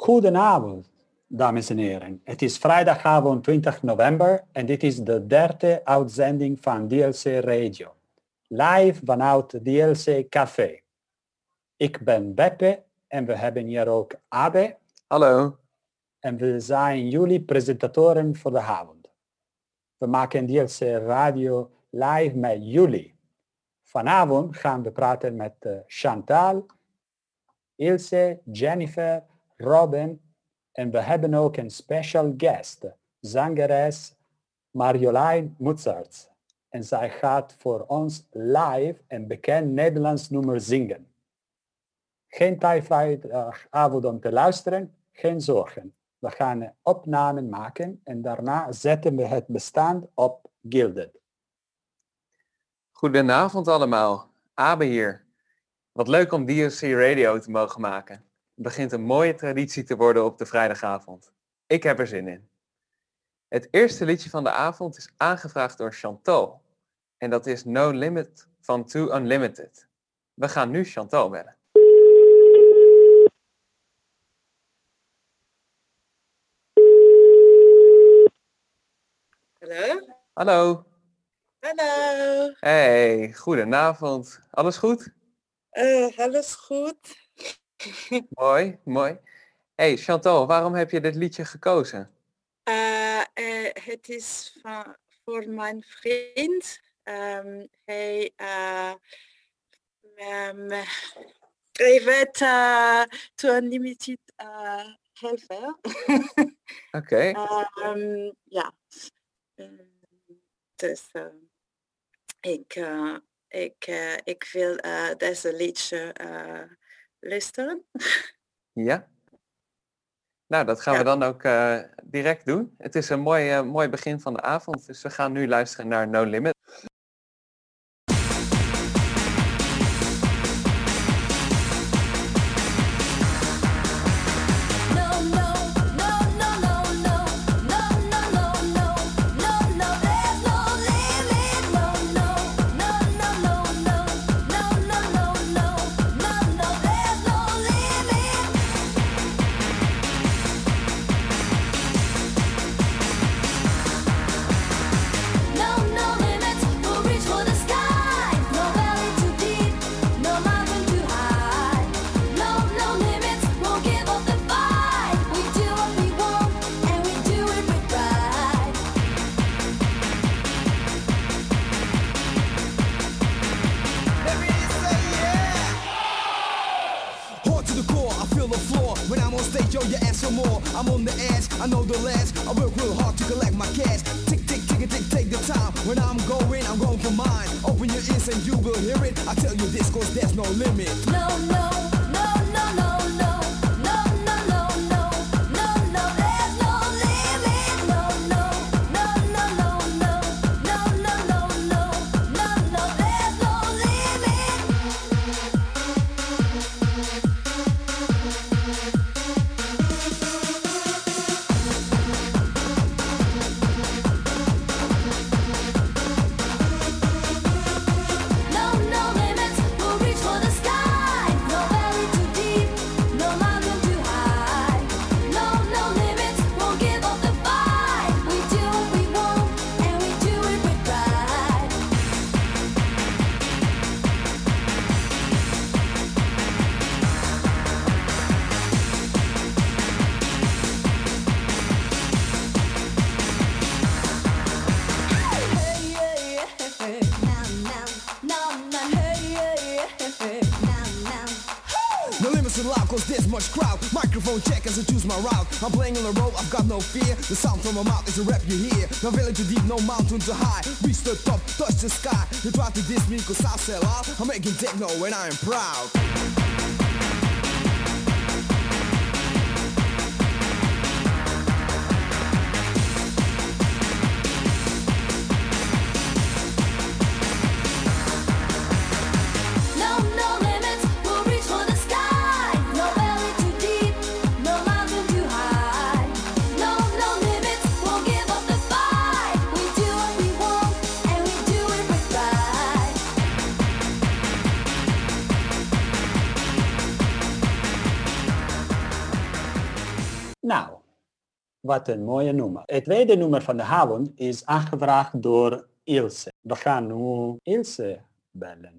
Goedenavond, dames en heren. Het is vrijdagavond 20 november en dit is de derde uitzending van DLC Radio. Live vanuit DLC Café. Ik ben Beppe en we hebben hier ook Abe. Hallo. En we zijn jullie presentatoren voor de avond. We maken DLC Radio live met jullie. Vanavond gaan we praten met Chantal, Ilse, Jennifer, Robin en we hebben ook een special guest, zangeres Marjolein Moetsaerts. En zij gaat voor ons live een bekend Nederlands nummer zingen. Geen tijd vrijdagavond om te luisteren, geen zorgen. We gaan een opname maken en daarna zetten we het bestand op Gilded. Goedenavond allemaal. Abe hier. Wat leuk om DLC Radio te mogen maken. Het begint een mooie traditie te worden op de vrijdagavond. Ik heb er zin in. Het eerste liedje van de avond is aangevraagd door Chantal. En dat is No Limit van Too Unlimited. We gaan nu Chantal bellen. Hallo? Hallo. Hallo. Hey, goedenavond. Alles goed? Alles goed? Mooi, mooi. Hey Chantal, waarom heb je dit liedje gekozen? Het is voor mijn vriend. Hij werd Too Unlimited helpen. Oké. Ja. Dus ik wil deze liedje luisteren. Ja. Nou, dat gaan we dan ook direct doen. Het is een mooi begin van de avond, dus we gaan nu luisteren naar No Limit. I'm on the edge, I know the last. I work real hard to collect my cash. Tick, tick, tick, tick, take the time. When I'm going for mine. Open your ears and you will hear it. I tell you this cause there's no limit. No, no, no, no, no, no. No, no, no, no. No, no, there's no limit. No, no, no, no, no, no. No, no, no, no. No, no, there's no limit. No, no limits, we'll reach for the sky. No valley too deep, no mountain too high. No, no limits, won't give up the fight. We do what we want, and we do it with pride. Hey, yeah, yeah. Now, now, now, now. Hey, yeah, yeah. Now, now. No limits allowed cause there's much crowd. Microphone check as I choose my route. I'm playing on the road, I've got no fear. The sound from my mouth is a rap you hear. No valley too deep, no mountain too high. Reach the top, touch the sky. You try to diss me cause I sell out. I'm making techno and I am proud. No, no limits, we'll reach for the sky. No valley too deep, no mountain too high. No, no limits, won't give up the fight. We do what we want, and we do it with pride. Nou, wat een mooie nummer. Het tweede nummer van de avond is aangevraagd door Ilse. We gaan nu Ilse bellen.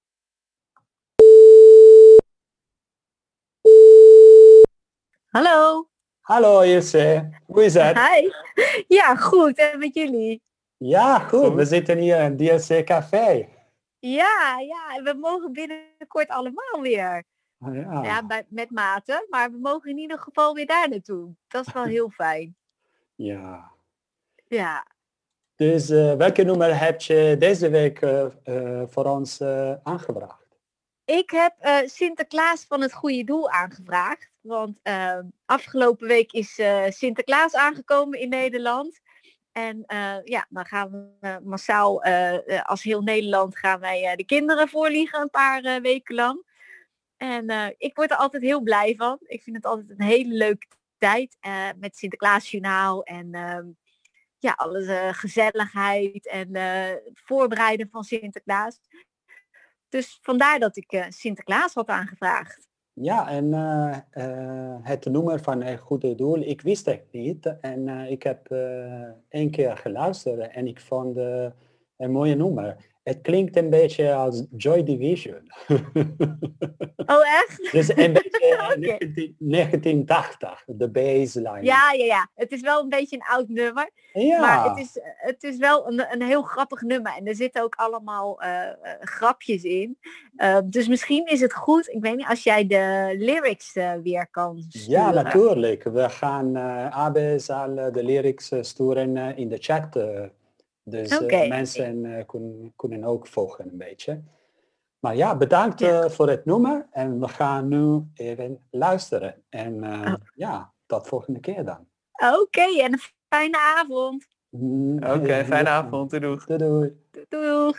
Hallo. Hallo Ilse, hoe is het? Hi. Ja, goed. En met jullie? Ja, goed. We zitten hier in DLC Café. Ja, en we mogen binnenkort allemaal weer. Ja. Ja, met mate, maar we mogen in ieder geval weer daar naartoe. Dat is wel heel fijn. Ja. Ja. Dus welke nummer heb je deze week voor ons aangebracht? Ik heb Sinterklaas van het Goede Doel aangevraagd. Want afgelopen week is Sinterklaas aangekomen in Nederland. En dan gaan we massaal als heel Nederland gaan wij de kinderen voorliegen een paar weken lang. En ik word er altijd heel blij van. Ik vind het altijd een hele leuke tijd met Sinterklaasjournaal en alle gezelligheid en het voorbereiden van Sinterklaas. Dus vandaar dat ik Sinterklaas had aangevraagd. Ja, en het nummer van Het Goede Doel, ik wist het niet. En ik heb 1 keer geluisterd en ik vond een mooie nummer. Het klinkt een beetje als Joy Division. Oh, echt? Dus een beetje Oké. 1980, de baseline. Ja. Het is wel een beetje een oud nummer. Ja. Maar het is wel een heel grappig nummer. En er zitten ook allemaal grapjes in. Dus misschien is het goed, ik weet niet, als jij de lyrics weer kan sturen. Ja, natuurlijk. We gaan Abe zal de lyrics sturen in de chat. Dus Oké. mensen kunnen ook volgen een beetje. Maar ja, bedankt voor het nummer. En we gaan nu even luisteren. En tot volgende keer dan. Oké, en een fijne avond. Oké, fijne avond. Doei. Doei. Doeg.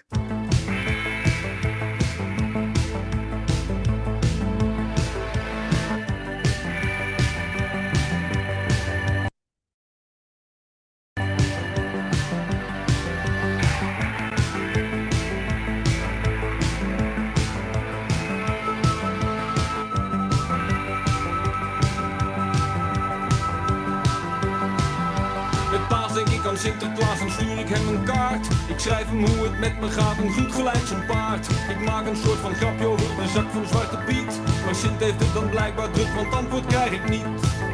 Met paas denk ik aan Sinterklaas en stuur ik hem een kaart. Ik schrijf hem hoe het met me gaat en goed gelijk zijn paard. Ik maak een soort van grapje over de zak van Zwarte Piet. Maar Sint heeft het dan blijkbaar druk, want antwoord krijg ik niet.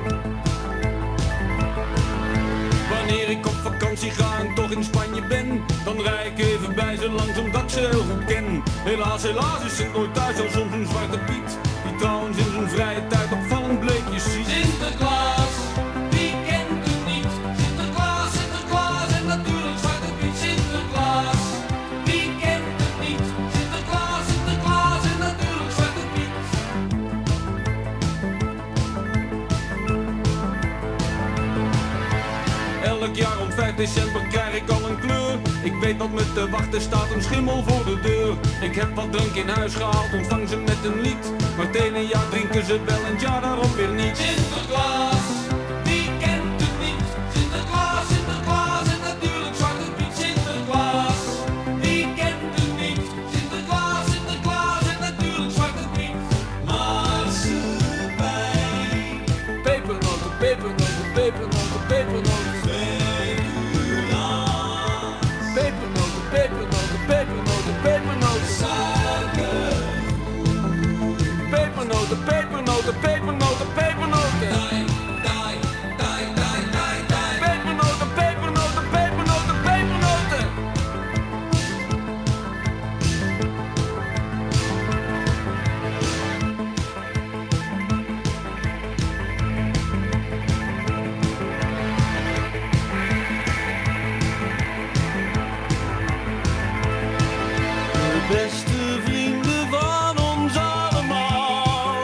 Wanneer ik op vakantie ga en toch in Spanje ben, dan rij ik even bij ze langs omdat ik ze heel goed ken. Helaas is Sint nooit thuis, al soms een Zwarte Piet, die trouwens in zijn vrije tijd opvallend bleekjes ziet. Sinterklaas, wie kent het niet? Sinterklaas, Sinterklaas en natuurlijk Zwarte Piet. Sinterklaas, wie kent het niet? Sinterklaas, Sinterklaas en natuurlijk Zwarte Piet. Elk jaar om 5 december krijg ik al een kleur. Ik weet dat me te wachten staat een schimmel voor de deur. Ik heb wat drank in huis gehaald, ontvang ze met een lied. Maar het ene jaar drinken ze wel en het jaar daarop weer niet. Sinterklaas, wie kent het niet? Sinterklaas, Sinterklaas en natuurlijk Zwarte Piet. Sinterklaas, wie kent het niet? Sinterklaas, Sinterklaas en natuurlijk Zwarte Piet. Marsepein. Pepernoten, pepernoten, pepernoten, pepernoten. Pepernoten, pepernoten, pepernoten, pepernoten. Suiker. Pepernoten, pepernoten, pepernoten, pepernoten. Pepernoten, pepernoten, pepernoten, pepernoten. De beste vrienden van ons allemaal.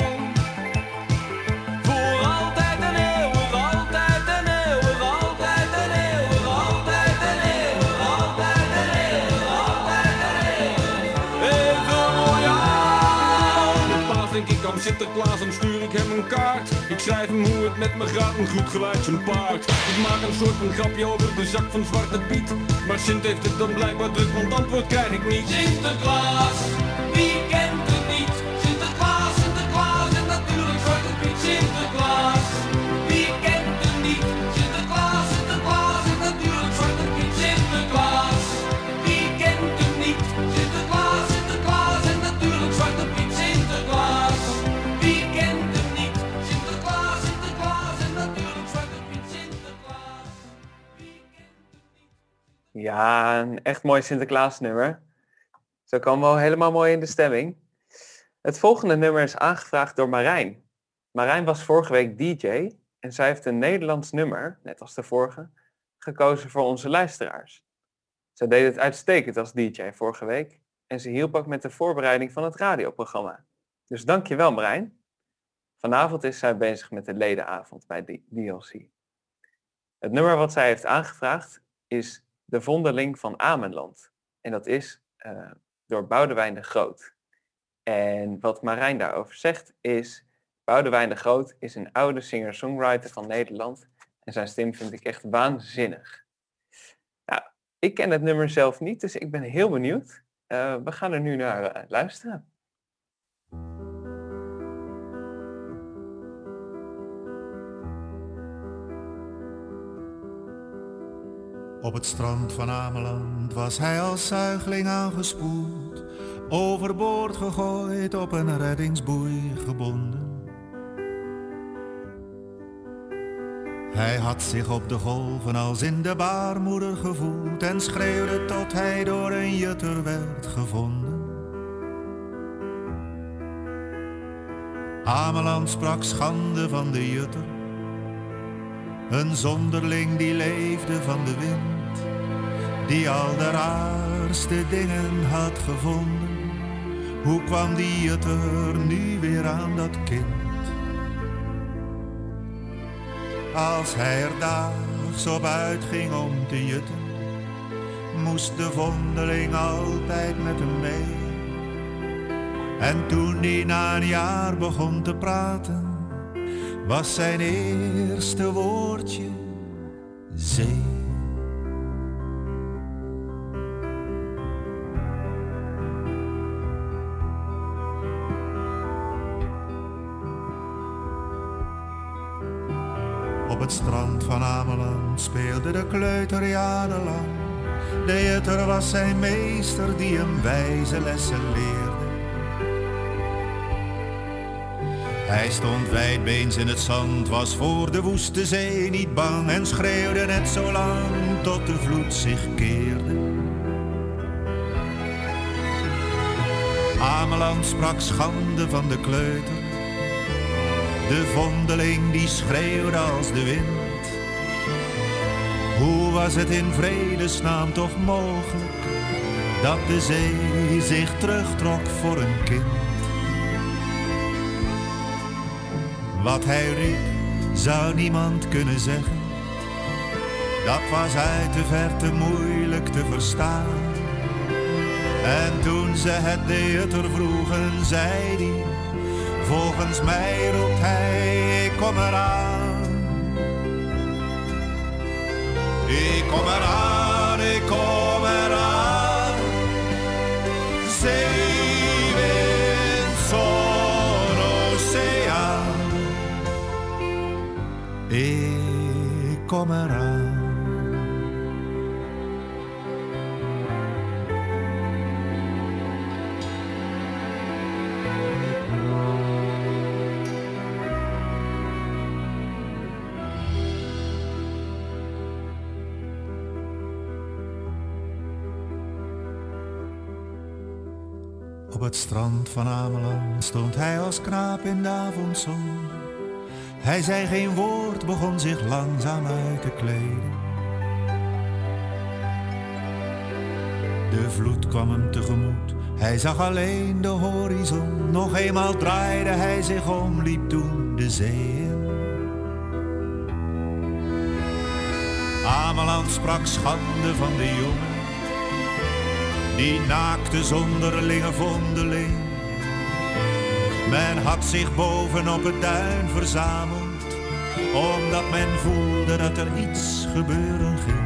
Voor altijd en eeuwig, altijd en eeuwig, altijd en eeuwig, altijd en eeuwig, altijd en eeuwig, altijd en eeuwig. Even royaal. Met paas denk ik aan Sinterklaas en stuur ik hem een kaart. Ik schrijf hem hoe het met me gaat en goed gelijk zijn paard. Ik maak een soort van grapje over de zak van Zwarte Piet. Maar Sint heeft het dan blijkbaar druk, want antwoord krijg ik niet. Sinterklaas, wie kent het niet? Sinterklaas, Sinterklaas en natuurlijk Zwarte Piet. Sinterklaas, wie kent Ja, een echt mooi Sinterklaasnummer. Zo komen we al helemaal mooi in de stemming. Het volgende nummer is aangevraagd door Marijn. Marijn was vorige week DJ en zij heeft een Nederlands nummer, net als de vorige, gekozen voor onze luisteraars. Zij deed het uitstekend als DJ vorige week en ze hielp ook met de voorbereiding van het radioprogramma. Dus dankjewel Marijn. Vanavond is zij bezig met de ledenavond bij DLC. Het nummer wat zij heeft aangevraagd is De Vondeling van Ameland. En dat is door Boudewijn de Groot. En wat Marijn daarover zegt is... Boudewijn de Groot is een oude singer-songwriter van Nederland. En zijn stem vind ik echt waanzinnig. Nou, ik ken het nummer zelf niet, dus ik ben heel benieuwd. We gaan er nu naar luisteren. Op het strand van Ameland was hij als zuigeling aangespoeld, overboord gegooid, op een reddingsboei gebonden. Hij had zich op de golven als in de baarmoeder gevoeld en schreeuwde tot hij door een jutter werd gevonden. Ameland sprak schande van de jutter, een zonderling die leefde van de wind, die al de raarste dingen had gevonden. Hoe kwam die jutter nu weer aan dat kind? Als hij er daags op uitging om te jutten, moest de vondeling altijd met hem mee. En toen hij na een jaar begon te praten, was zijn eerste woordje zee. Op het strand van Ameland speelde de kleuter jarenlang. De jutter was zijn meester die hem wijze lessen leerde. Hij stond wijdbeens in het zand, was voor de woeste zee niet bang en schreeuwde net zo lang tot de vloed zich keerde. Ameland sprak schande van de kleuter, de vondeling die schreeuwde als de wind. Hoe was het in vredesnaam toch mogelijk dat de zee zich terugtrok voor een kind? Wat hij riep zou niemand kunnen zeggen, dat was uit de verte moeilijk te verstaan. En toen ze het de jutter vroegen, zei hij: volgens mij roept hij, ik kom eraan. Ik kom eraan, ik kom eraan. Zee, wind, zon, oceaan. Ik kom eraan. Op het strand van Ameland stond hij als knaap in de avondzon. Hij zei geen woord, begon zich langzaam uit te kleden. De vloed kwam hem tegemoet, hij zag alleen de horizon. Nog eenmaal draaide hij zich om, liep toen de zee in. Ameland sprak schande van de jongen, die naakte zonderlinge vondeling. Men had zich boven op het duin verzameld, omdat men voelde dat er iets gebeuren ging.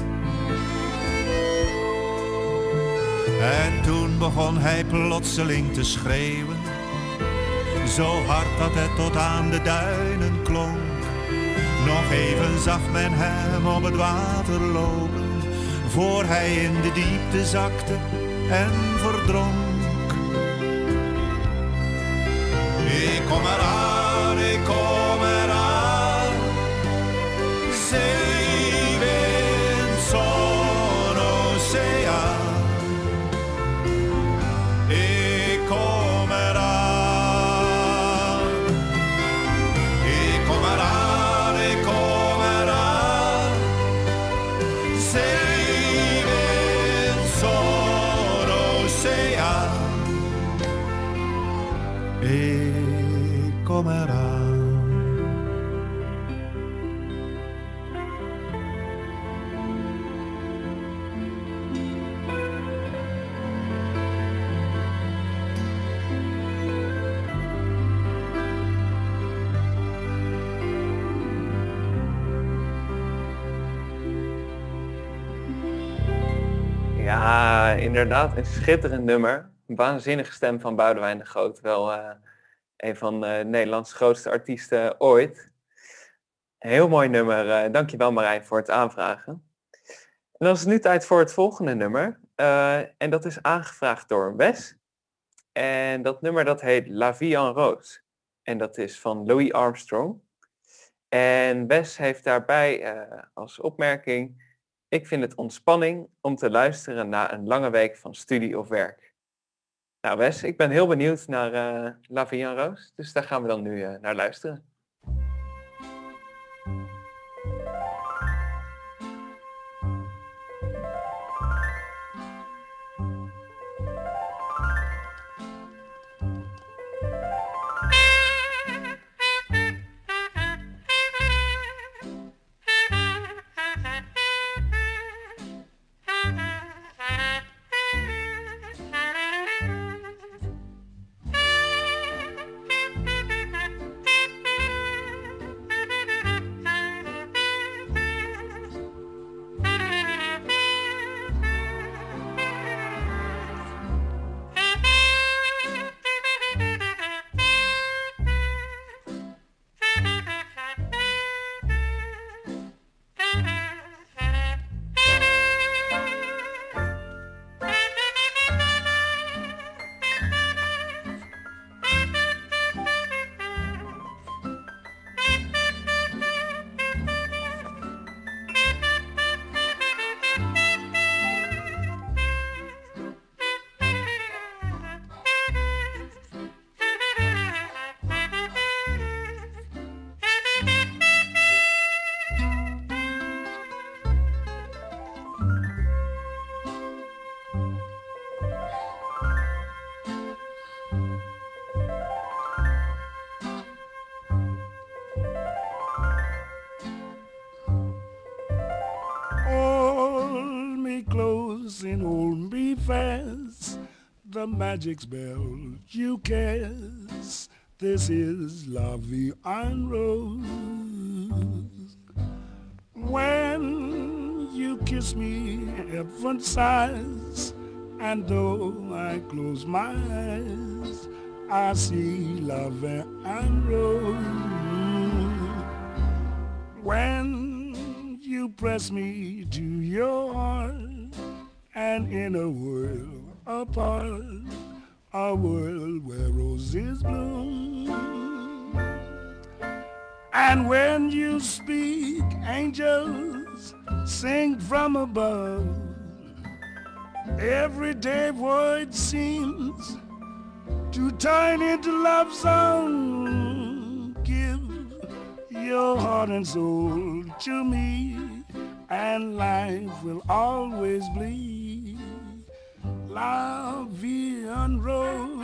En toen begon hij plotseling te schreeuwen, zo hard dat het tot aan de duinen klonk. Nog even zag men hem op het water lopen, voor hij in de diepte zakte en verdronk. Ik kom eraan, ik kom eraan. Zee, wind, zon, Ja, inderdaad, een schitterend nummer. Een waanzinnige stem van Boudewijn de Groot. Wel een van Nederlands grootste artiesten ooit. Een heel mooi nummer. Dankjewel Marijn voor het aanvragen. En dan is het nu tijd voor het volgende nummer. En dat is aangevraagd door Wes. En dat nummer dat heet La Vie en Rose. En dat is van Louis Armstrong. En Wes heeft daarbij als opmerking: ik vind het ontspanning om te luisteren na een lange week van studie of werk. Nou Wes, ik ben heel benieuwd naar La Vie en Rose. Dus daar gaan we dan nu naar luisteren. Hold me close and hold me fast. The magic spell you cast. This is La Vie en Rose. When you kiss me, heaven sighs, and though I close my eyes, I see La Vie en Rose. When you press me to your heart, and in a world apart, a world where roses bloom. And when you speak, angels sing from above. Everyday word seems to turn into love song. Give your heart and soul to me, and life will always be La Vie en Rose.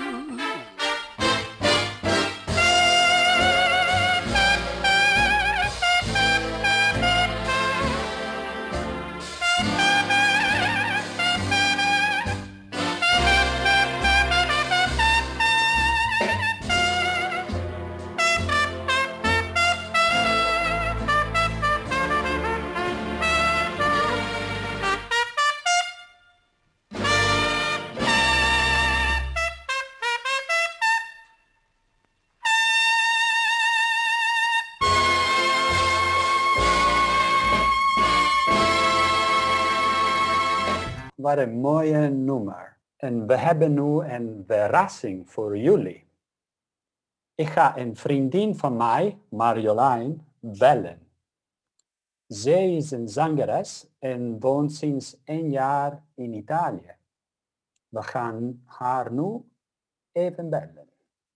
Wat een mooie nummer. En we hebben nu een verrassing voor jullie. Ik ga een vriendin van mij, Marjolein, bellen. Zij is een zangeres en woont sinds 1 jaar in Italië. We gaan haar nu even bellen.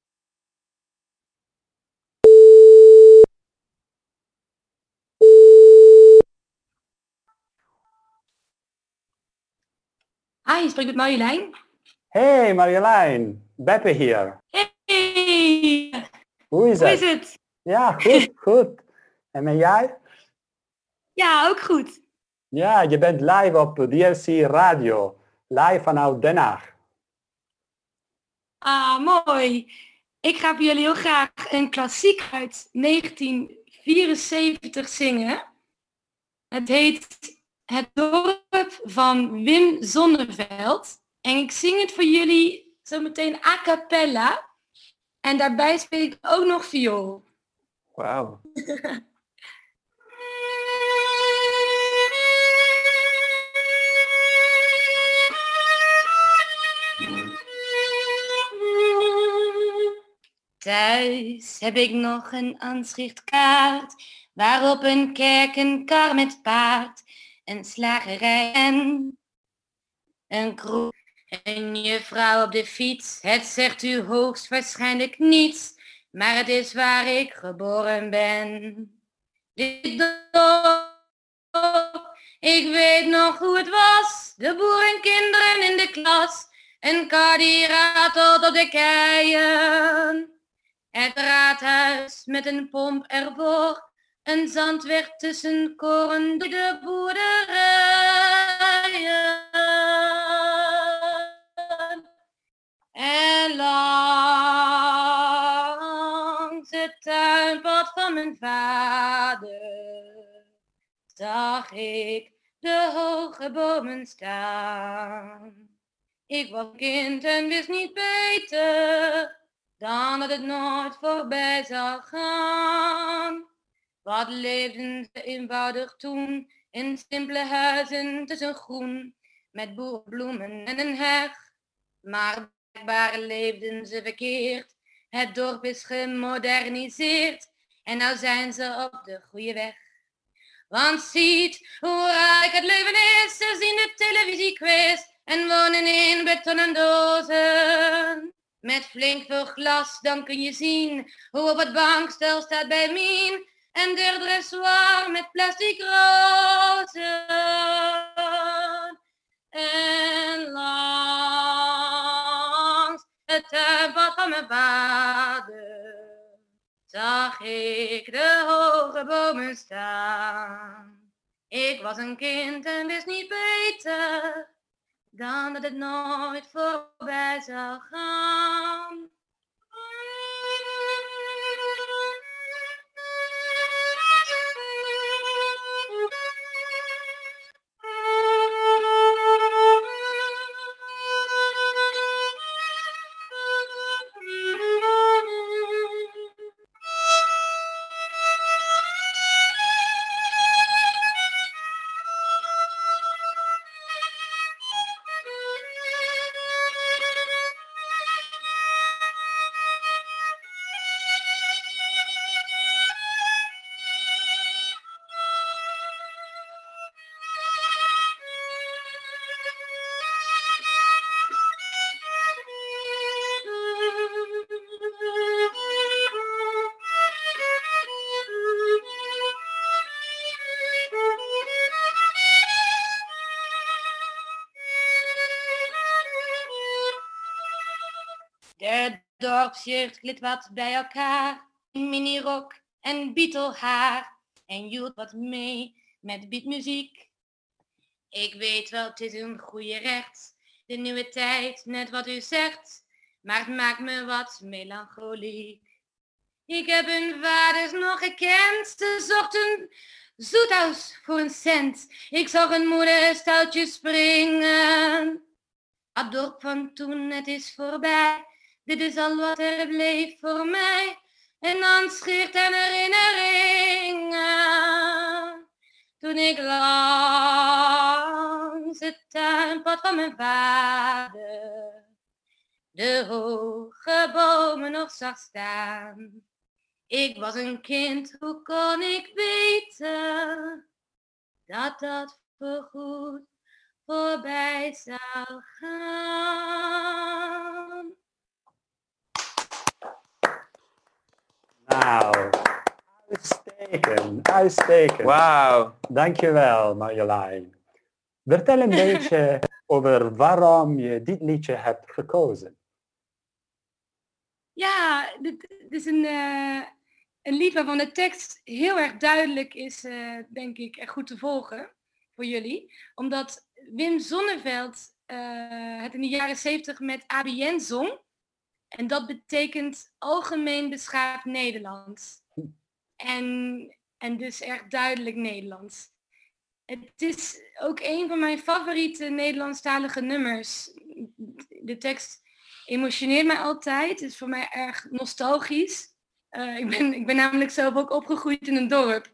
Hi, je spreekt met Marjolein. Hey Marjolein, Beppe hier. Hey! Hoe is Hoe het? is het? Ja, goed, goed. En met jij? Ja, ook goed. Ja, je bent live op DLC Radio, live vanuit Den Haag. Ah, mooi. Ik ga voor jullie heel graag een klassiek uit 1974 zingen. Het heet het dorp van Wim Zonneveld. En ik zing het voor jullie zometeen a cappella. En daarbij speel ik ook nog viool. Wauw. Thuis heb ik nog een aanschriftkaart, waarop een kerk, een kar met paard, een slagerij en een kroeg. Een juffrouw op de fiets, het zegt u hoogstwaarschijnlijk niets, maar het is waar ik geboren ben. Dit dorp, ik weet nog hoe het was, de boerenkinderen in de klas, een kar die ratelt op de keien. Het raadhuis met een pomp ervoor, een zandweg tussen koren door de boerderijen. En langs het tuinpad van mijn vader zag ik de hoge bomen staan. Ik was kind en wist niet beter dan dat het nooit voorbij zou gaan. Wat leefden ze eenvoudig toen, in simpele huizen tussen groen, met boerenbloemen en een heg. Maar blijkbaar leefden ze verkeerd, het dorp is gemoderniseerd, en nou zijn ze op de goede weg. Want ziet hoe rijk het leven is, ze zien de televisiequiz en wonen in betonnen dozen. Met flink veel glas, dan kun je zien hoe op het bankstel staat bij Mien en de dressoir met plastic rozen. En langs het tuinpad van mijn vader zag ik de hoge bomen staan. Ik was een kind en wist niet beter dan dat het nooit voorbij zou gaan. De dorpsjeugd glit wat bij elkaar, in minirok en bietelhaar, en joelt wat mee met beatmuziek. Ik weet wel, het is een goede recht, de nieuwe tijd, net wat u zegt, maar het maakt me wat melancholiek. Ik heb hun vaders nog gekend, ze zochten zoethuis voor een cent. Ik zag een moeder stoutjes springen. Het dorp van toen, het is voorbij. Dit is al wat er bleef voor mij. En dan scheert en herinneringen. Toen ik langs het tuinpad van mijn vader de hoge bomen nog zag staan. Ik was een kind, hoe kon ik weten dat dat voorgoed voorbij zou gaan? Nou, uitstekend, uitstekend. Wauw. Dankjewel Marjolein. Vertel een beetje over waarom je dit liedje hebt gekozen. Ja, dit is een lied waarvan de tekst heel erg duidelijk is, denk ik, en goed te volgen voor jullie. Omdat Wim Zonneveld het in de jaren 70 met ABN zong. En dat betekent Algemeen Beschaafd Nederlands. En dus erg duidelijk Nederlands. Het is ook een van mijn favoriete Nederlandstalige nummers. De tekst emotioneert mij altijd. Het is voor mij erg nostalgisch. Ik ben namelijk zelf ook opgegroeid in een dorp.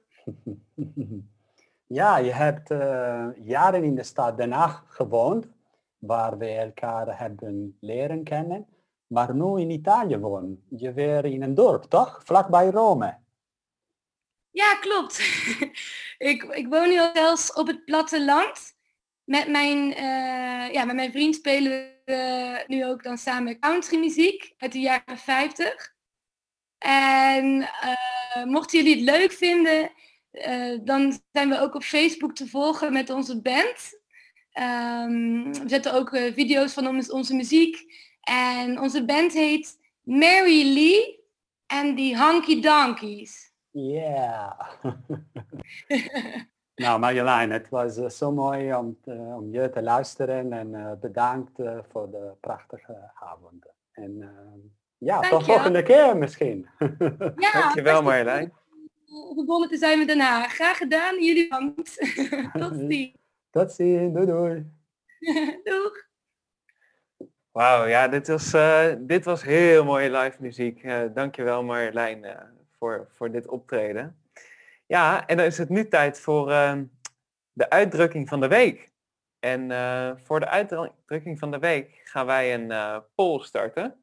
Ja, je hebt jaren in de stad Den Haag gewoond, waar we elkaar hebben leren kennen. Maar nu in Italië wonen. Je weer in een dorp, toch? Vlakbij Rome. Ja, klopt. Ik woon nu al zelfs op het platteland. Met mijn vriend spelen we nu ook dan samen countrymuziek uit de jaren 50. En mochten jullie het leuk vinden, dan zijn we ook op Facebook te volgen met onze band. We zetten ook video's van onze muziek. En onze band heet Mary Lee en die Honky Donkeys. Ja. Nou Marjolein, het was zo mooi om je te luisteren en bedankt voor de prachtige avond. En tot volgende keer misschien. Ja, dankjewel Marjolein. Verbonden te zijn met Den Haag. Graag gedaan, jullie bedankt. Tot ziens. Tot ziens, doei doei. Doeg. Wauw, ja, dit was heel mooie live muziek. Dankjewel Marjolein voor dit optreden. Ja, en dan is het nu tijd voor de uitdrukking van de week. En voor de uitdrukking van de week gaan wij een poll starten.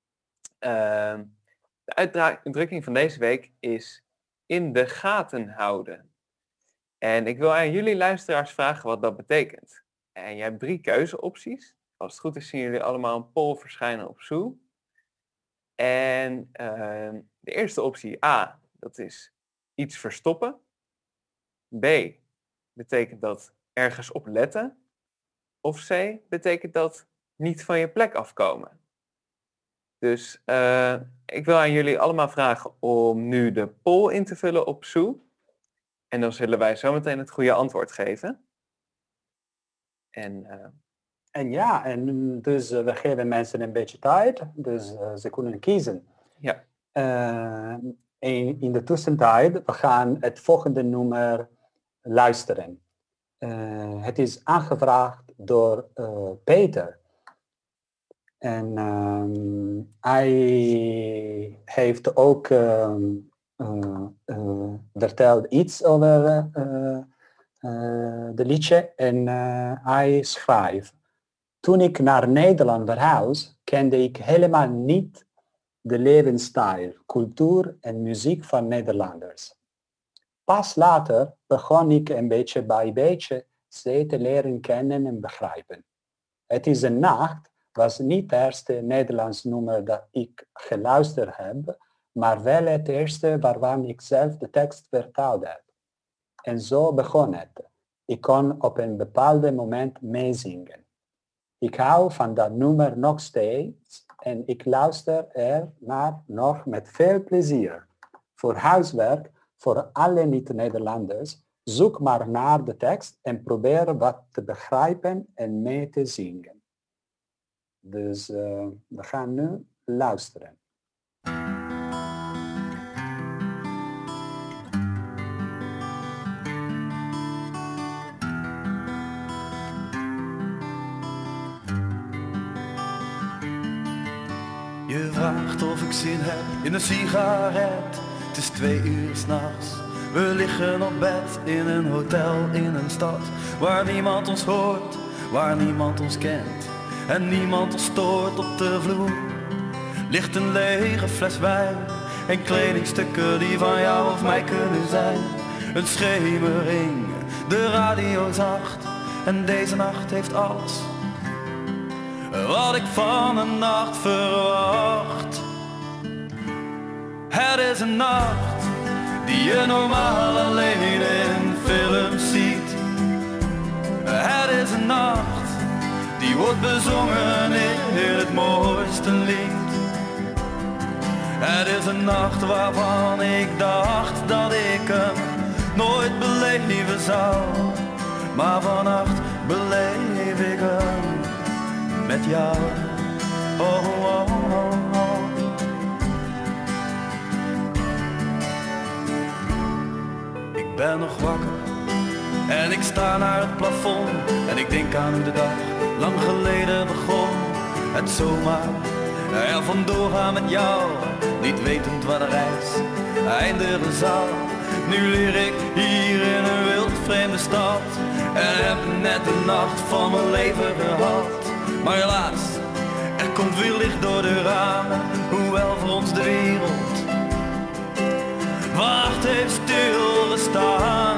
De uitdrukking van deze week is in de gaten houden. En ik wil aan jullie luisteraars vragen wat dat betekent. En je hebt 3 keuzeopties. Als het goed is zien jullie allemaal een poll verschijnen op Zoom. En de eerste optie A, dat is iets verstoppen. B, betekent dat ergens op letten. Of C, betekent dat niet van je plek afkomen. Dus ik wil aan jullie allemaal vragen om nu de poll in te vullen op Zoom. En dan zullen wij zometeen het goede antwoord geven. En dus we geven mensen een beetje tijd, dus ze kunnen kiezen. Ja. In de tussentijd, we gaan het volgende nummer luisteren. Het is aangevraagd door Peter. En hij heeft ook verteld iets over de liedje en hij schrijft: toen ik naar Nederland verhuis, kende ik helemaal niet de levensstijl, cultuur en muziek van Nederlanders. Pas later begon ik een beetje bij beetje ze te leren kennen en begrijpen. Het is een nacht was niet het eerste Nederlands nummer dat ik geluisterd heb, maar wel het eerste waarvan ik zelf de tekst vertaald heb. En zo begon het. Ik kon op een bepaald moment meezingen. Ik hou van dat nummer nog steeds en ik luister er naar nog met veel plezier. Voor huiswerk, voor alle niet-Nederlanders, zoek maar naar de tekst en probeer wat te begrijpen en mee te zingen. Dus we gaan nu luisteren. Je vraagt of ik zin heb in een sigaret. Het is 2 uur 's nachts. We liggen op bed in een hotel in een stad waar niemand ons hoort, waar niemand ons kent en niemand ons stoort. Op de vloer ligt een lege fles wijn en kledingstukken die van jou of mij kunnen zijn. Een schemering, de radio zacht en deze nacht heeft alles wat ik van een nacht verwacht. Het is een nacht die je normaal alleen in films ziet. Het is een nacht die wordt bezongen in het mooiste lied. Het is een nacht waarvan ik dacht dat ik hem nooit beleven zou. Maar vannacht beleef ik hem met jou. Oh, oh, oh, oh. Ik ben nog wakker En ik sta naar het plafond en ik denk aan hoe de dag lang geleden begon. Het zomaar er vandoor gaan met jou, niet wetend waar de reis eindigen zal. Nu leer ik hier in een wild vreemde stad en heb net de nacht van mijn leven gehad. Maar helaas, er komt weer licht door de ramen, hoewel voor ons de wereld wacht heeft stilgestaan.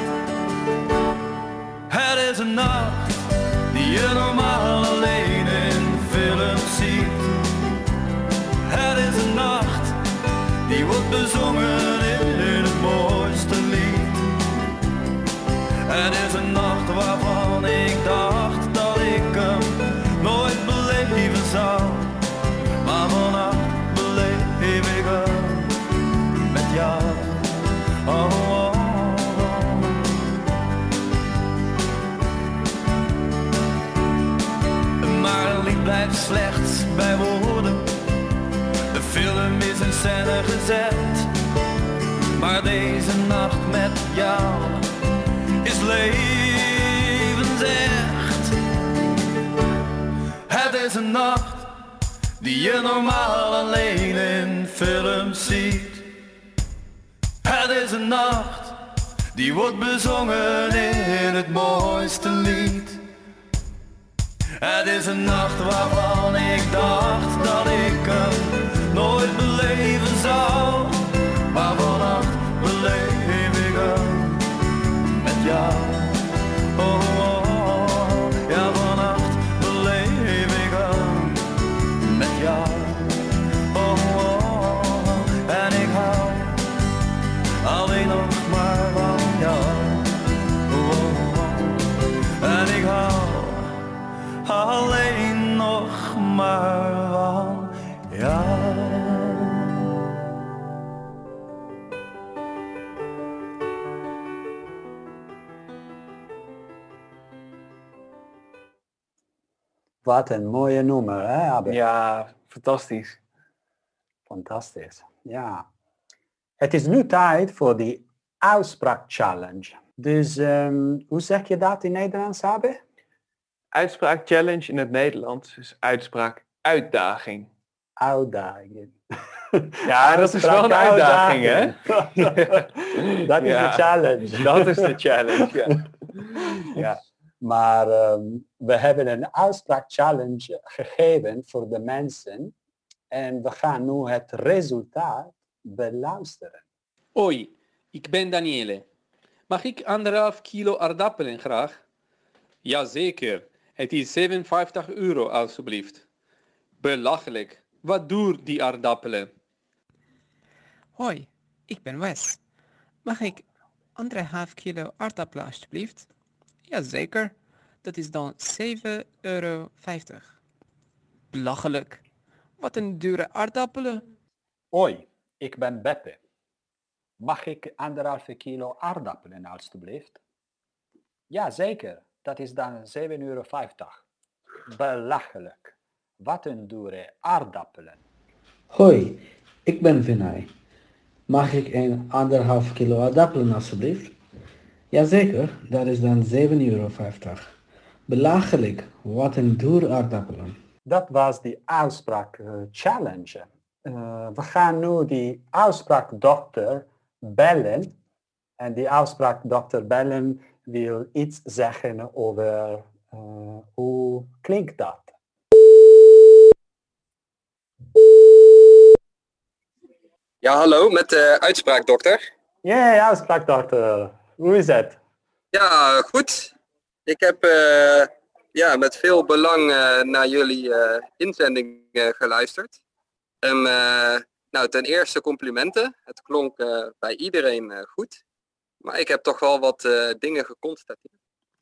Het is een nacht die je normaal alleen in films ziet. Het is een nacht die wordt bezongen in het mooiste lied. Het is een nacht waarvan ik dacht dat ik hem nooit beleven zou. Maar vannacht beleef ik hem met jou. Oh, oh, oh. Maar een lied blijft slechts bij woorden. De film is in scène gezet. Maar deze nacht met jou is levensecht. Het is een nacht die je normaal alleen in films ziet. Het is een nacht die wordt bezongen in het mooiste lied. Het is een nacht waarvan ik dacht dat ik hem nooit beleven zou. Maar vannacht beleef ik hem met jou. Oh, oh, oh. Ja, vannacht beleef ik hem met jou. Oh, oh, oh. En ik hou alleen nog maar van jou. Oh, oh, oh. En ik hou alleen nog maar van jou. Wat een mooie nummer, hè, Abbe? Ja, fantastisch. Fantastisch, ja. Het is nu tijd voor die uitspraak-challenge. Dus hoe zeg je dat in Nederlands, Abbe? Uitspraak challenge in het Nederlands is uitspraak uitdaging. Uitdaging. Ja, dat is wel een uitdaging, hè? Dat is Ja, de challenge. Dat is de challenge, ja. Ja. Maar we hebben een uitspraak-challenge gegeven voor de mensen. En we gaan nu het resultaat beluisteren. Hoi, ik ben Daniele. Mag ik 1,5 kilo aardappelen graag? Jazeker, het is €57 alstublieft. Belachelijk, wat duur die aardappelen? Hoi, ik ben Wes. Mag ik 1,5 kilo aardappelen alsjeblieft? Jazeker, dat is dan €7,50. Belachelijk, wat een dure aardappelen. Hoi, ik ben Beppe. Mag ik 1,5 kilo aardappelen alstublieft? Jazeker, dat is dan €7,50. Belachelijk, wat een dure aardappelen. Hoi, ik ben Vinay. Mag ik een 1,5 kilo aardappelen alsjeblieft? Jazeker, dat is dan €7,50. Belachelijk, wat een duur aardappelen. Dat was die uitspraak challenge. We gaan nu die uitspraakdokter bellen. En die uitspraakdokter bellen wil iets zeggen over hoe klinkt dat. Ja, hallo, met de uitspraakdokter. Ja, uitspraakdokter. Hoe is het? Ja, goed. Ik heb met veel belang naar jullie inzending geluisterd. Ten eerste complimenten. Het klonk bij iedereen goed. Maar ik heb toch wel wat dingen geconstateerd.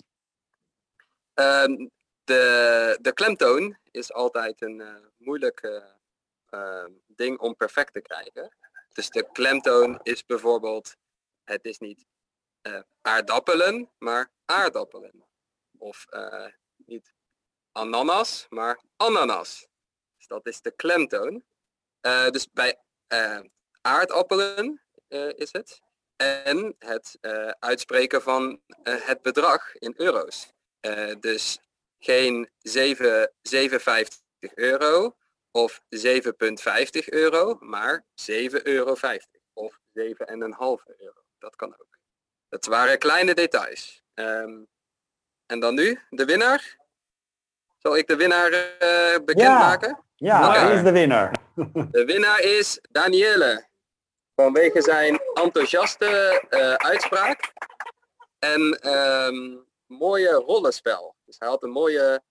De klemtoon is altijd een moeilijk ding om perfect te krijgen. Dus de klemtoon is bijvoorbeeld, het is niet aardappelen, maar aardappelen. Of niet ananas, maar ananas. Dus dat is de klemtoon. Dus bij aardappelen is het. en het uitspreken van het bedrag in euro's. Dus geen 7,50 euro of 7,50 euro, maar 7,50 euro of 7,5 euro. Dat kan ook. Dat waren kleine details. En dan nu, de winnaar. Zal ik de winnaar bekendmaken? Ja, Oké. wie is de winnaar? De winnaar is Daniele. Vanwege zijn enthousiaste uitspraak en mooie rollenspel. Dus hij had een mooie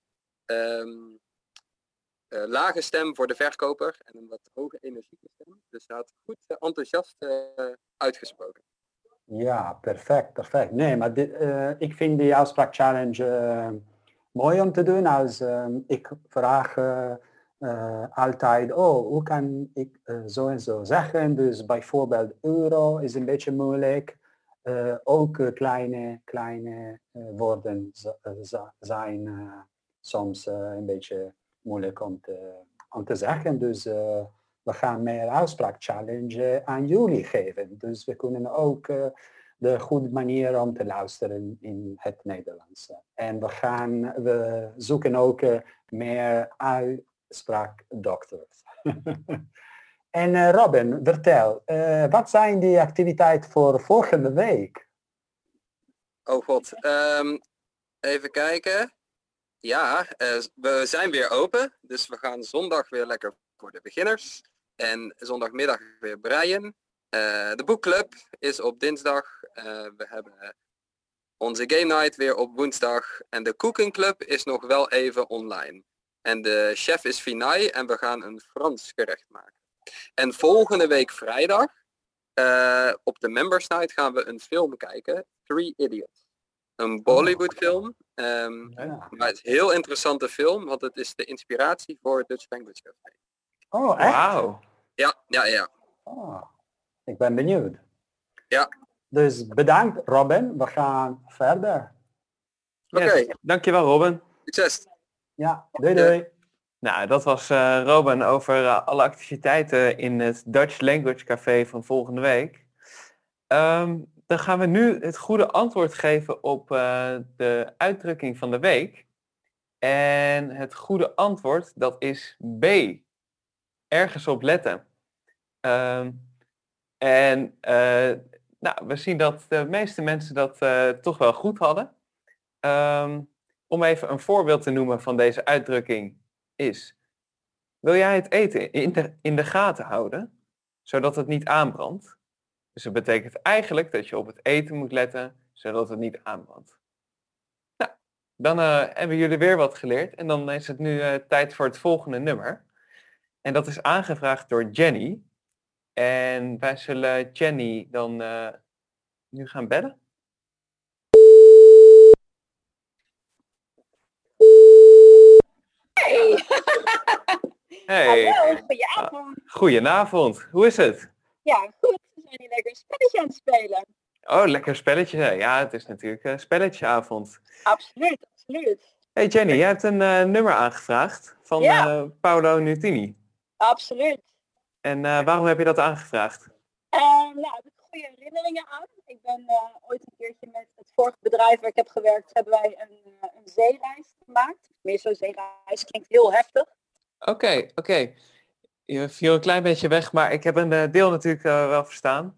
lage stem voor de verkoper en een wat hoge energieke stem. Dus hij had goed enthousiast uitgesproken. Ja, perfect. Nee, maar ik vind die uitspraakchallenge mooi om te doen. Als ik vraag altijd, hoe kan ik zo en zo zeggen? Dus bijvoorbeeld euro is een beetje moeilijk. Ook kleine woorden zijn soms een beetje moeilijk om te zeggen. Dus we gaan meer uitspraakchallenge aan jullie geven. Dus we kunnen ook de goede manier om te luisteren in het Nederlands. En we zoeken ook meer uitspraakdokters. En Robin, vertel, wat zijn die activiteiten voor volgende week? Oh god, even kijken. Ja, we zijn weer open, dus we gaan zondag weer lekker voor de beginners. En zondagmiddag weer breien. De boekclub is op dinsdag. We hebben onze game night weer op woensdag. En de cooking club is nog wel even online. En de chef is Vinay en we gaan een Frans gerecht maken. En volgende week vrijdag, op de members night, gaan we een film kijken. 3 Idiots. Een Bollywood film. Maar het is een heel interessante film, want het is de inspiratie voor Dutch Language Café. Oh, echt? Wauw. Ja. Oh, ik ben benieuwd. Ja. Dus bedankt Robin, we gaan verder. Oké. Dankjewel Robin. Succes. Ja, doei. Nou, dat was Robin over alle activiteiten in het Dutch Language Café van volgende week. Dan gaan we nu het goede antwoord geven op de uitdrukking van de week. En het goede antwoord, dat is B. Ergens op letten. We zien dat de meeste mensen dat toch wel goed hadden. Om even een voorbeeld te noemen van deze uitdrukking is: wil jij het eten in de gaten houden, zodat het niet aanbrandt? Dus dat betekent eigenlijk dat je op het eten moet letten, zodat het niet aanbrandt. Nou, dan hebben jullie weer wat geleerd en dan is het nu tijd voor het volgende nummer. En dat is aangevraagd door Jenny. En wij zullen Jenny dan nu gaan bellen. Hey. Hallo, goedenavond. Goedenavond, hoe is het? Ja, goed. We zijn hier lekker een spelletje aan het spelen. Oh, lekker spelletje. Ja, het is natuurlijk een spelletjeavond. Absoluut. Hey Jenny, jij hebt een nummer aangevraagd van Paolo Nutini. Absoluut. En waarom heb je dat aangevraagd? Nou, ik heb goede herinneringen aan. Ik ben ooit een keertje met het vorige bedrijf waar ik heb gewerkt, hebben wij een zeereis gemaakt. Meer zo'n zeereis klinkt heel heftig. Oké. Je viel een klein beetje weg, maar ik heb een deel natuurlijk wel verstaan.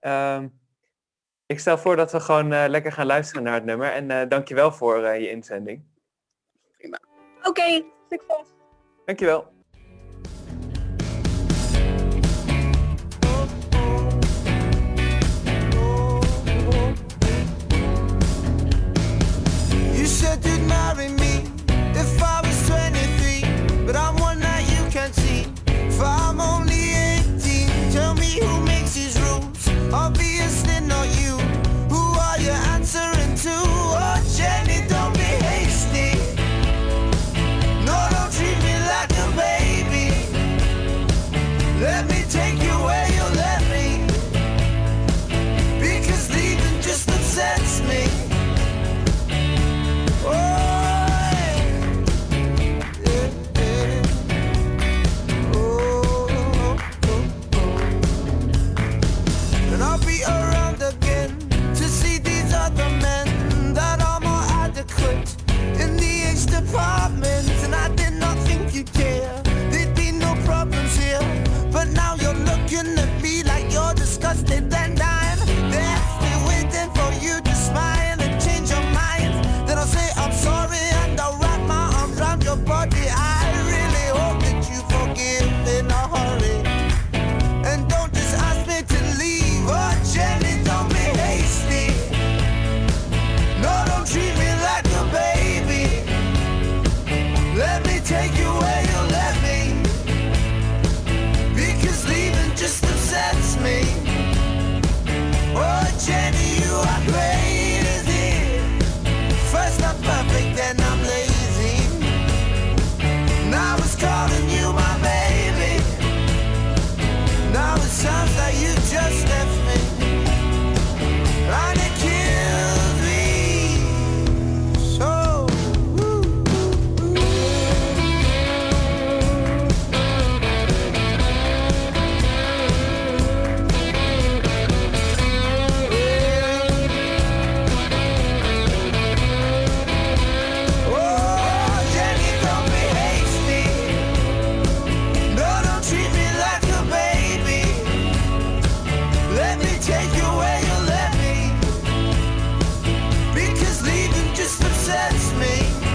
Ik stel voor dat we gewoon lekker gaan luisteren naar het nummer. En dankjewel voor je inzending. Prima. Oké, succes. Dankjewel. You said you'd marry me if I was 23, but I'm one that you can't see. If I'm only 18, tell me who makes these rules. Obviously not you. Who are you answering to? Oh Jenny, don't be hasty. No, don't treat me like a baby. looking at me like you're disgusted and dying. They're still waiting for you to smile and change your mind. Then I'll say I'm sorry and I'll wrap my arms around your body. I really hope that you forgive in a hurry. And don't just ask me to leave. Oh, Jenny, don't be hasty. No, don't treat me like a baby. Let me take you where you let me. Because leaving just upsets me. Oh, Jenny, you are crazy. First I'm perfect, then I'm lazy. Now it's calling you my baby. Now it sounds like you just left me. And it kills me so. Oh, Jenny, don't be hasty. No, don't treat me like a baby. Let me take you where you let me. Because leaving just upsets me.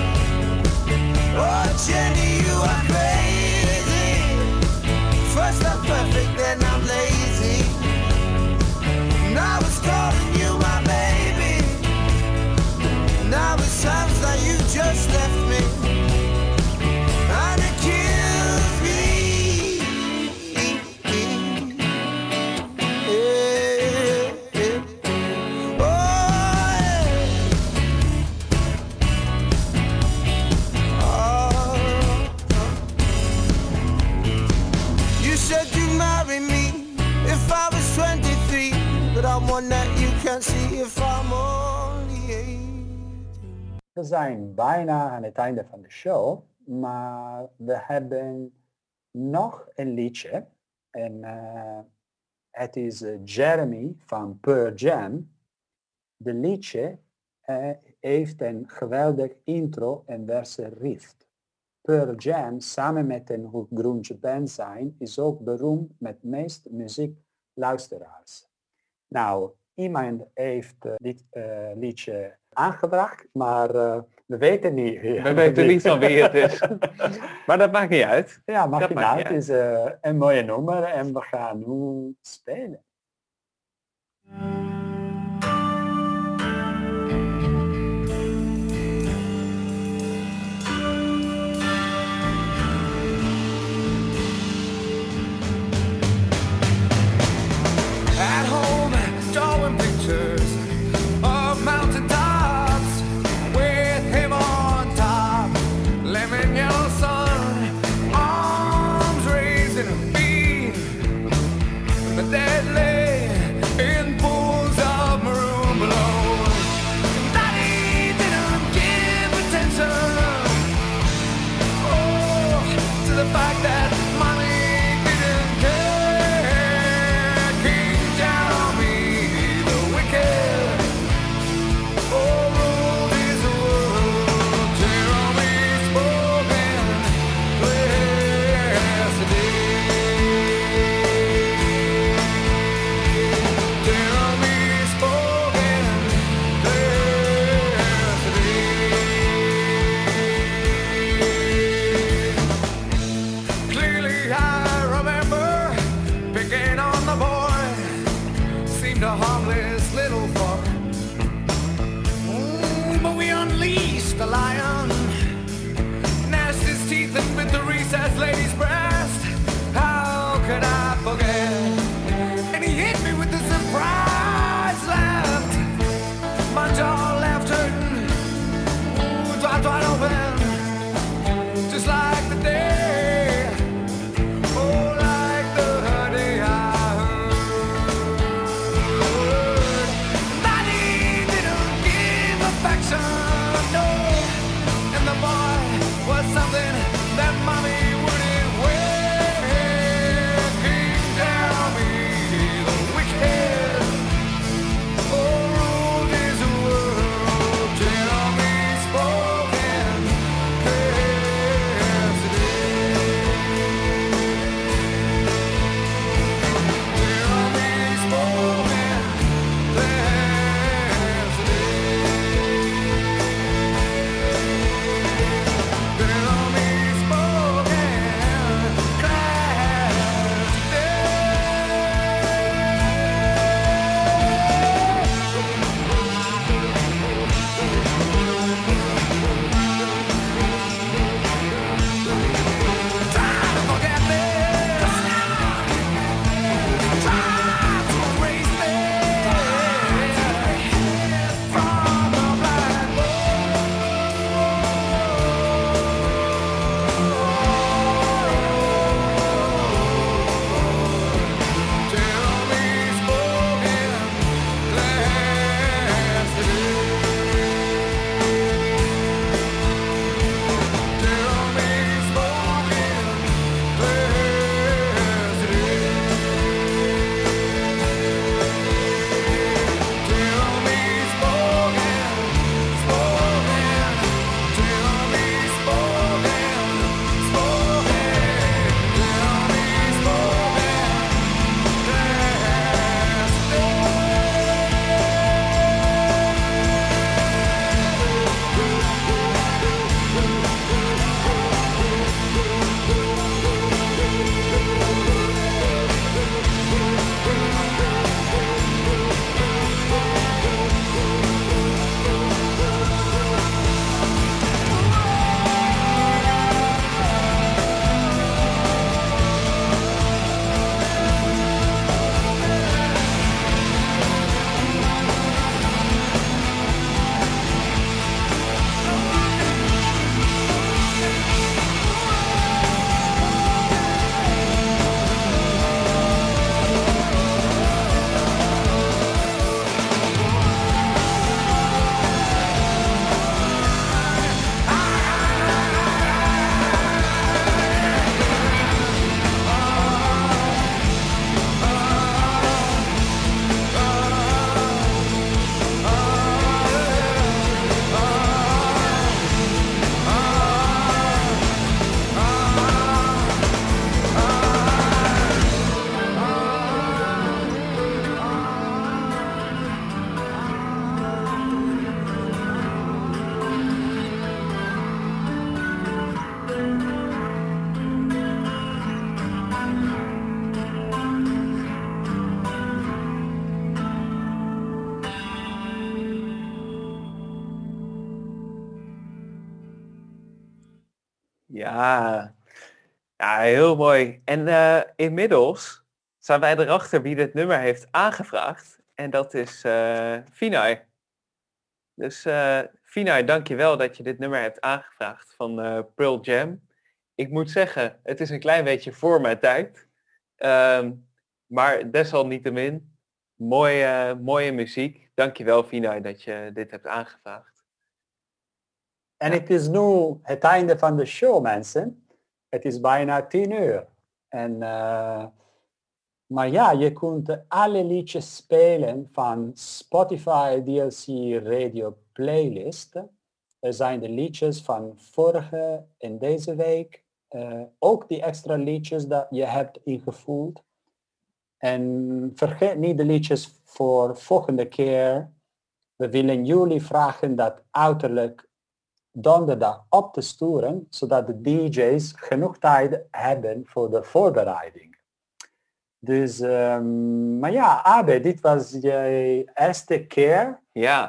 Oh, Jenny, you are crazy. First I'm perfect, then I'm lazy. Now it's calling you my baby. Now it sounds like you just left me. And it kills me. You said you'd marry me if I was 23, but I'm one that you can't see if I'm only 8. We zijn bijna aan het einde van de show, maar we hebben nog een liedje. En het is Jeremy van Pearl Jam. De liedje heeft een geweldig intro en verse riff. Pearl Jam, samen met een grunge band zijn, is ook beroemd met meest muziekluisteraars. Nou, iemand heeft dit liedje aangebracht, maar we weten niet. We weten niet van wie het is. Maar dat maakt niet uit. Ja, maakt Dat niet maakt uit. niet Het is een mooie nummer en we gaan nu spelen. At home, drawing pictures of mountain tops with him on top. Lemon yellow sun, arms raised in a beam. The dead lay in full Ja, ja, heel mooi. En inmiddels zijn wij erachter wie dit nummer heeft aangevraagd. En dat is Vinay. Dus Vinay, dankjewel dat je dit nummer hebt aangevraagd van Pearl Jam. Ik moet zeggen, het is een klein beetje voor mijn tijd. Maar desalniettemin, mooie muziek. Dankjewel Vinay dat je dit hebt aangevraagd. En het is nu het einde van de show, mensen. Het is bijna 10:00. En, maar ja, je kunt alle liedjes spelen van Spotify DLC Radio Playlist. Er zijn de liedjes van vorige en deze week. Ook die extra liedjes dat je hebt ingevoerd. En vergeet niet de liedjes voor volgende keer. We willen jullie vragen dat uiterlijk donderdag op te sturen, zodat de DJ's genoeg tijd hebben voor de voorbereiding. Dus, maar ja, Abe, dit was je eerste keer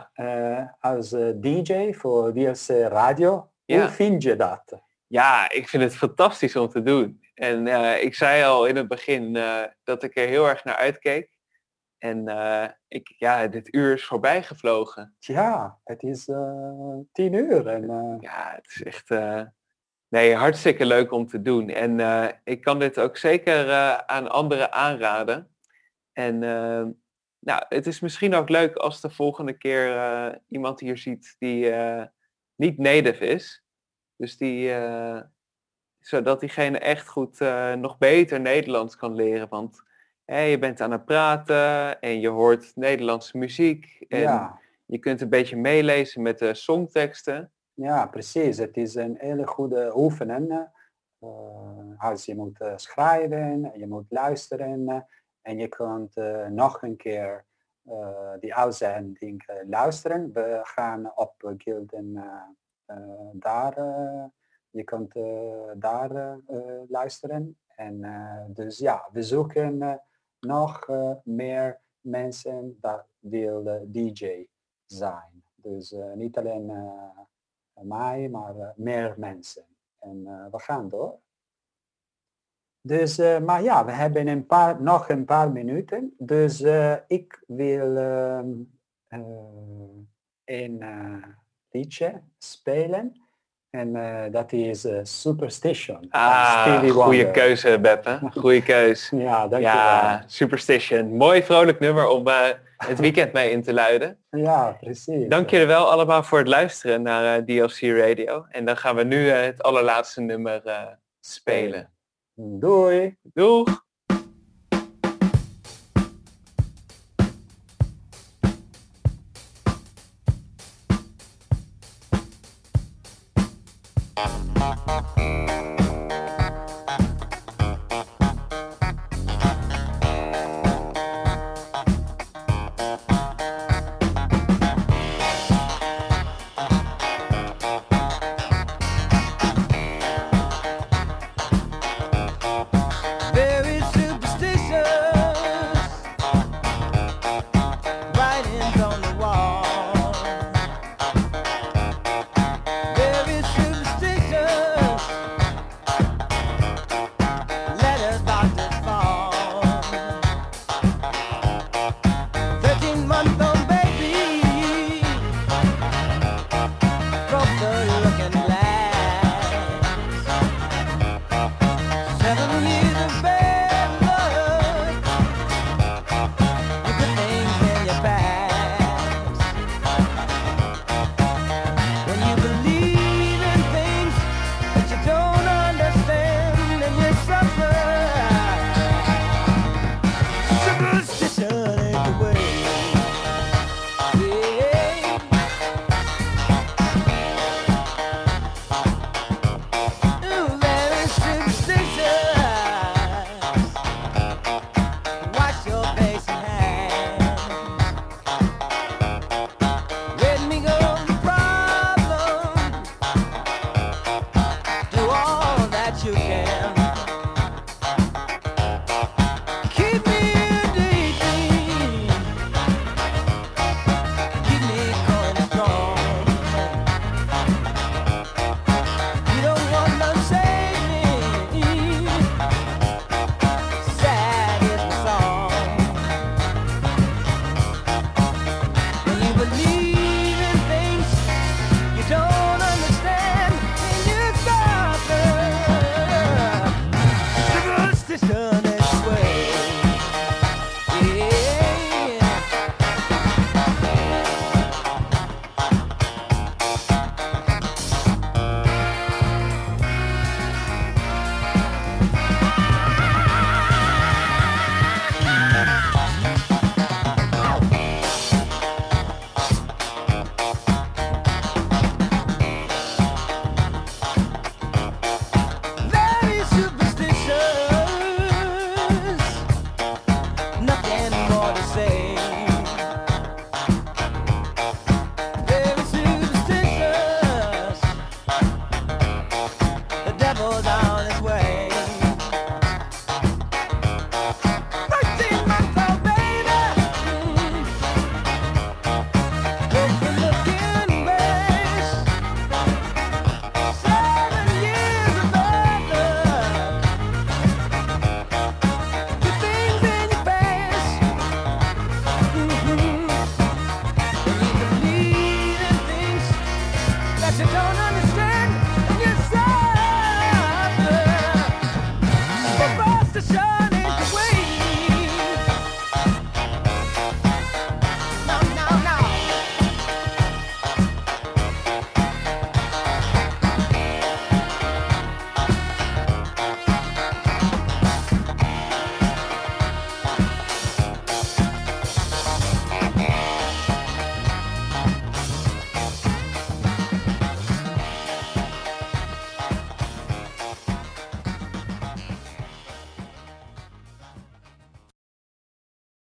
als DJ voor DLC Radio. Ja. Hoe vind je dat? Ja, ik vind het fantastisch om te doen. En ik zei al in het begin dat ik er heel erg naar uitkeek. En dit uur is voorbij gevlogen. Ja, het is 10:00. En, Ja, het is echt hartstikke leuk om te doen. En ik kan dit ook zeker aan anderen aanraden. En het is misschien ook leuk als de volgende keer iemand hier ziet die niet native is. Dus zodat diegene echt goed nog beter Nederlands kan leren. Want je bent aan het praten en je hoort Nederlandse muziek. En je kunt een beetje meelezen met de songteksten. Ja, precies. Het is een hele goede oefening. Als je moet schrijven, je moet luisteren. En je kunt nog een keer die uitzending luisteren. We gaan op Gilden daar. Je kunt daar luisteren. En dus ja, we zoeken nog meer mensen dat willen DJ zijn. Dus niet alleen mij, maar meer mensen. En we gaan door. Dus, maar ja, we hebben nog een paar minuten. Dus ik wil een liedje spelen. En dat is Superstition. Goede keuze, Beppe. Goede keus. Ja, dankjewel. Ja, Superstition. Mooi vrolijk nummer om het weekend mee in te luiden. Ja, precies. Dank jullie wel allemaal voor het luisteren naar DLC Radio. En dan gaan we nu het allerlaatste nummer spelen. Doei. Doeg.